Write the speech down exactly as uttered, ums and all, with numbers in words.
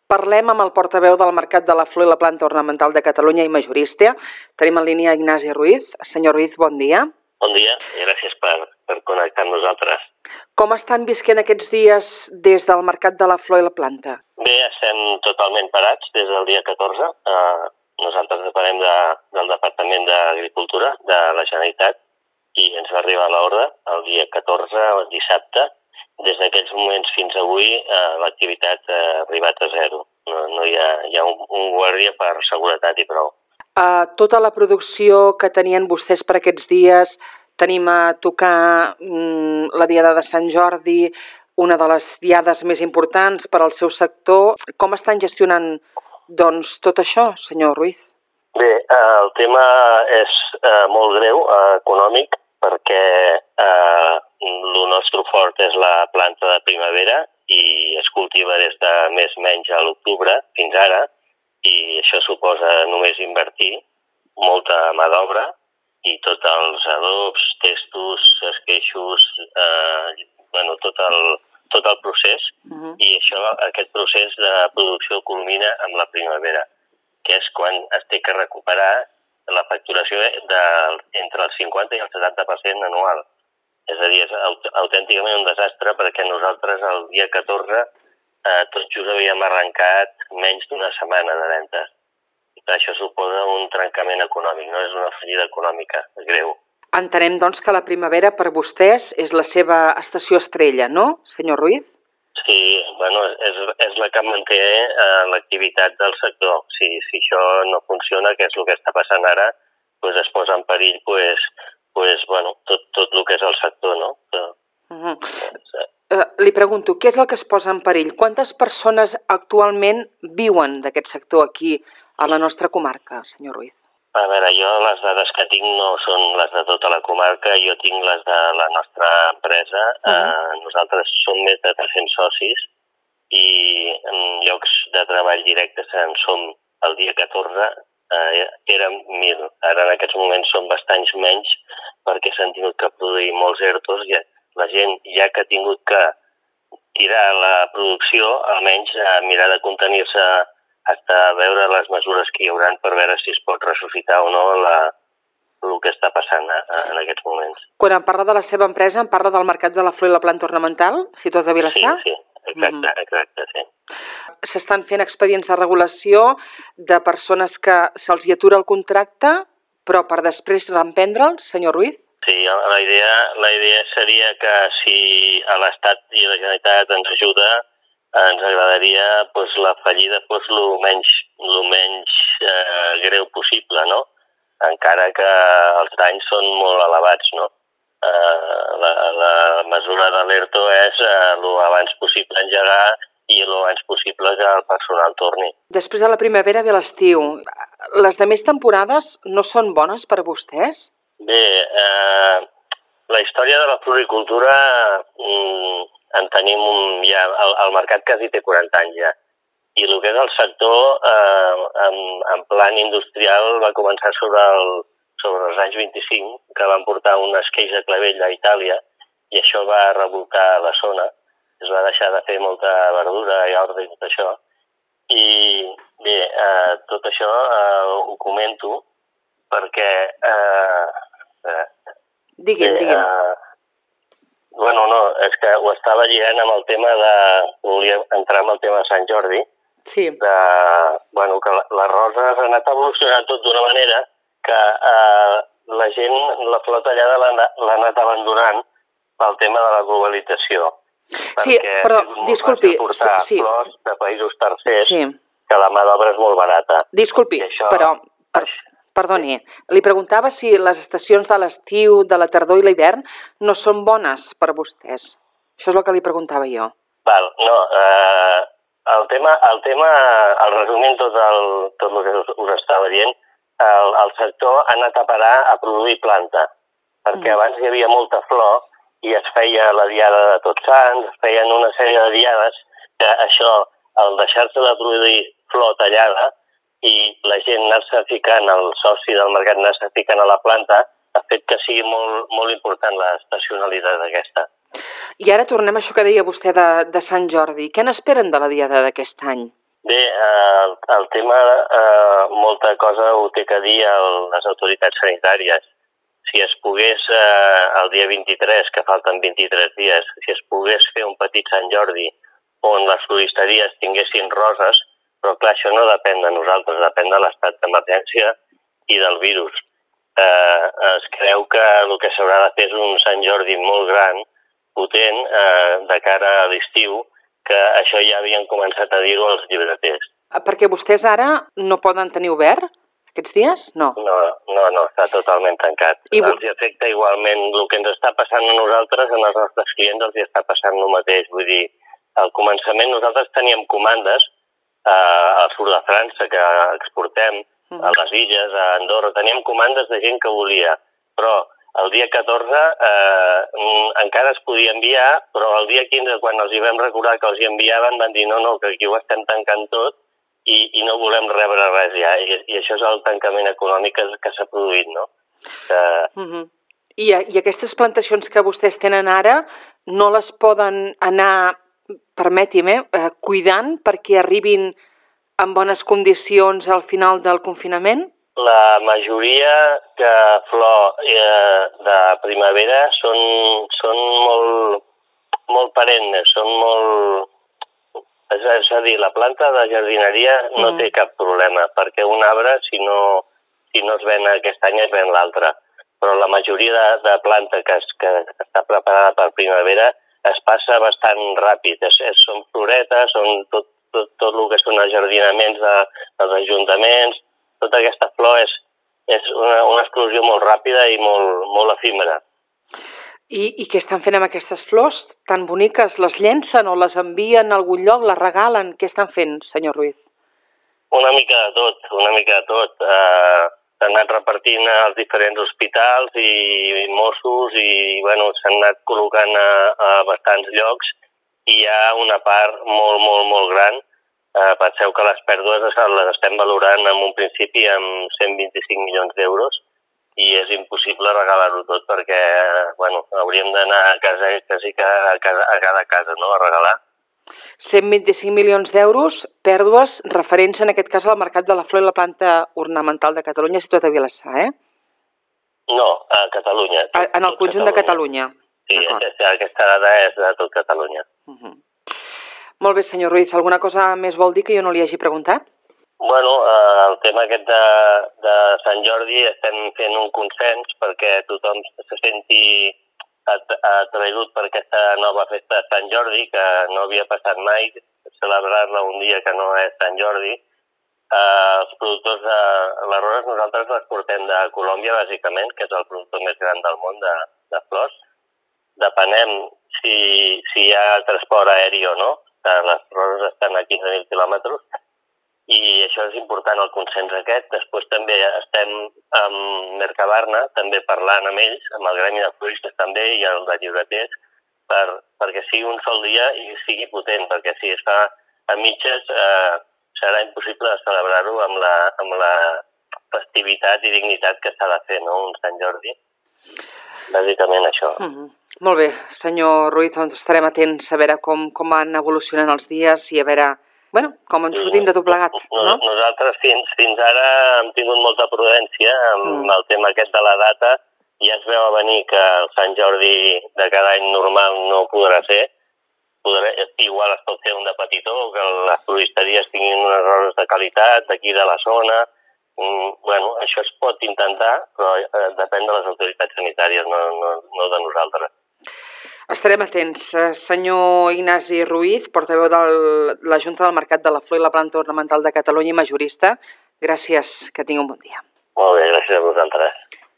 Parlem amb el portaveu del Mercat de la Flor i la Planta Ornamental de Catalunya i majorista. Tenim en línia Ignasi Ruiz. Senyor Ruiz, bon dia. Bon dia i gràcies per, per connectar amb nosaltres. Com estan visquent aquests dies des del Mercat de la Flor i la Planta? Bé, estem totalment parats des del dia catorze. Eh, nosaltres depenem de, del Departament d'Agricultura de la Generalitat i ens va arribar l'ordre el dia catorze, el dissabte. Des d'aquells moments fins avui eh, l'activitat ha arribat a zero. No, no hi ha, hi ha un, un guàrdia per seguretat i prou. Uh, tota la producció que tenien vostès per aquests dies, tenim a tocar um, la Diada de Sant Jordi, una de les diades més importants per al seu sector. Com estan gestionant doncs, tot això, senyor Ruiz? Bé, eh, el tema és eh, molt greu, eh, econòmic, perquè eh, el nostre fort és la planta de primavera i es cultiva des de més o menys a l'octubre fins ara, i això suposa només invertir molta mà d'obra i tots els adobs, testos, esqueixos, eh, bueno, tot el, tot el procés. Uh-huh. I això, aquest procés de producció culmina amb la primavera, que és quan es té que recuperar la facturació de, entre el cinquanta i el setanta per cent anual. És a dir, és aut autènticament un desastre, perquè nosaltres el dia catorze eh, tot just havíem arrencat menys d'una setmana de ventes. I per això suposa un trencament econòmic, no és una fallida econòmica, és greu. Entenem, doncs, que la primavera per vostès és la seva estació estrella, no, senyor Ruiz? Sí, bueno, és, és la que manté eh, l'activitat del sector. Si, si això no funciona, que és el que està passant ara, pues es posa en perill pues, pues, bueno, tot, tot el que és el sector, no? Però, uh-huh. uh, li pregunto, què és el que es posa en perill? Quantes persones actualment viuen d'aquest sector aquí a la nostra comarca, senyor Ruiz? A veure, jo les dades que tinc no són les de tota la comarca, jo tinc les de la nostra empresa. Uh-huh. eh, nosaltres som més de tres-cents socis i en llocs de treball directes en som el dia catorze, eh, érem mil. Ara en aquests moments són bastants menys perquè s'han tingut que produir molts ERTOs i la gent ja que ha tingut que tirar la producció, almenys a mirar de contenir-se fins a veure les mesures que hi haurà per veure si es pot ressuscitar o no la, el que està passant a, a, en aquests moments. Quan em parla de la seva empresa, em parla del Mercat de la Flor i la Planta Ornamental, situats a Vilassar? Sí, sí, exacte, mm-hmm. exacte, sí. S'estan fent expedients de regulació de persones que se'ls hi atura el contracte, però per després reemprendre'l, senyor Ruiz? Sí, la idea, la idea seria que si a l'Estat i a la Generalitat ens ajuda, ens agradaria pues, la fallida pues, el menys, el menys eh, greu possible, no? Encara que els danys són molt elevats, no? Eh, la, la mesura de l'ERTO és eh, l'abans possible engegar i l'abans possible que el personal torni. Després de la primavera ve l'estiu. Les demés temporades no són bones per vostès? Bé, eh, la història de la floricultura mm, en tenim un, ja, el, el mercat quasi té quaranta anys ja, i el que és el sector eh, en, en plan industrial va començar sobre, el, sobre els anys vint-i-cinc, que van portar un esqueix de clavell a Itàlia i això va revoltar la zona, es va deixar de fer molta verdura i ordi i tot això, i bé, eh, tot això eh, ho comento perquè eh, eh, digui'm, bé, digui'm. Eh, Bueno, no, és que ho estava lligant amb el tema de... Volia entrar amb el tema de Sant Jordi. Sí. De, bueno, que les roses han anat evolucionant tot d'una manera que eh, la gent, la flor tallada l'ha anat abandonant pel tema de la globalització. Sí, però, disculpi... Portar sí. flors de països tercers, sí. que la mà d'obra és molt barata. Disculpi, això, però... Per... Això, Perdoni, li preguntava si les estacions de l'estiu, de la tardor i l'hivern no són bones per a vostès. Això és el que li preguntava jo. Val, no, eh, el tema, el tema, el resumint tot el, tot el que us, us estava dient, el, el sector ha anat a parar a produir planta, perquè mm. abans hi havia molta flor i es feia la diada de Tots Sants, es feien una sèrie de diades, que això, al deixar-se de produir flor tallada, i la gent anar-se ficant, el soci del mercat anar-se ficant a la planta, ha fet que sigui molt, molt important l'estacionalitat d'aquesta. I ara tornem a això que deia vostè de, de Sant Jordi. Què n'esperen de la diada d'aquest any? Bé, eh, el tema, eh, molta cosa ho té que dir el, les autoritats sanitàries. Si es pogués, eh, el dia vint-i-tres, que falten vint-i-tres dies, si es pogués fer un petit Sant Jordi on les floristeries tinguessin roses, però clar, això no depèn de nosaltres, depèn de l'estat d'emergència i del virus. Eh, es creu que el que s'haurà de fer és un Sant Jordi molt gran, potent, eh, de cara a l'estiu, que això ja havien començat a dir-ho als llibreters. Perquè vostès ara no poden tenir obert aquests dies? No. No, no, no, està totalment tancat. I... Els afecta igualment el que ens està passant a nosaltres, en els nostres clients els està passant el mateix. Vull dir, al començament nosaltres teníem comandes eh, al sud de França que exportem, uh-huh. a les illes, a Andorra, teníem comandes de gent que volia, però el dia catorze eh, encara es podia enviar, però el dia quinze, quan els hi vam recordar que els hi enviaven, van dir no, no, que aquí ho estem tancant tot i, i no volem rebre res ja. I, i això és el tancament econòmic que, que s'ha produït, no? Que... Uh-huh. I, I aquestes plantacions que vostès tenen ara no les poden anar, permeti'm, eh, cuidant perquè arribin en bones condicions al final del confinament? La majoria de flor eh, de primavera són, són molt, molt perennes, són molt... És, és a dir, la planta de jardineria no mm. té cap problema, perquè un arbre, si no, si no es ven aquest any, es ven l'altre. Però la majoria de, de planta que, es, que està preparada per primavera es passa bastant ràpid. És, és, són floretes, són tot, tot, tot el que són els jardinaments de, dels ajuntaments. Tota aquesta flor és, és una, una explosió molt ràpida i molt, molt efímera. I, I què estan fent amb aquestes flors tan boniques? Les llencen o les envien a algun lloc, les regalen? Què estan fent, senyor Ruiz? Una mica de tot, una mica de tot. Eh, s'han anat repartint als diferents hospitals i, i Mossos i bueno, s'han anat col·locant a, a bastants llocs i hi ha una part molt, molt, molt gran. Uh, penseu que les pèrdues les estem valorant en un principi amb cent vint-i-cinc milions d'euros i és impossible regalar-ho tot perquè bueno, hauríem d'anar a casa, quasi a, casa, a cada casa, no?, a regalar. cent vint-i-cinc milions d'euros, pèrdues referents en aquest cas al mercat de la flor i la planta ornamental de Catalunya, situat a Vilassar, eh? No, a Catalunya. Tot, a, en el conjunt Catalunya. de Catalunya. Sí, aquesta, aquesta dada és de tot Catalunya. Uh-huh. Molt bé, senyor Ruiz. Alguna cosa més vol dir que jo no li hagi preguntat? Bueno, eh, el tema aquest de, de Sant Jordi estem fent un consens perquè tothom se senti atraïdut per aquesta nova festa de Sant Jordi, que no havia passat mai, celebrar-la un dia que no és Sant Jordi. Eh, els productors de les roses nosaltres les portem de Colòmbia, bàsicament, que és el productor més gran del món de, de flors. Depenem si, si hi ha transport aeri o no. Les roses estan a quinze mil quilòmetres i això és important, el consens aquest. Després també estem amb Mercabarna, també parlant amb ells, amb el gremi de floristes també i el de llibreters, per, perquè sigui un sol dia i sigui potent, perquè si es fa a mitges eh, serà impossible de celebrar-ho amb la, amb la festivitat i dignitat que s'ha de fer, no?, un Sant Jordi. Bàsicament això. Mm-hmm. Molt bé, senyor Ruiz, doncs estarem atents a veure com, com van evolucionant els dies i a veure, bueno, com ens sortim de tot plegat, no? Nosaltres fins, fins ara hem tingut molta prudència amb mm. el tema aquest de la data. Ja es veu a venir que el Sant Jordi de cada any normal no podrà ser. Podrà, igual es pot fer un de petitó, que les floristeries tinguin unes roses de qualitat d'aquí de la zona. Mm, bueno, això es pot intentar, però eh, depèn de les autoritats sanitàries, no, no, no de nosaltres. Estarem atents. Senyor Ignasi Ruiz, portaveu de la Junta del Mercat de la Flor i la Planta Ornamental de Catalunya i majorista, gràcies, que tingui un bon dia. Molt bé, gràcies a vosaltres.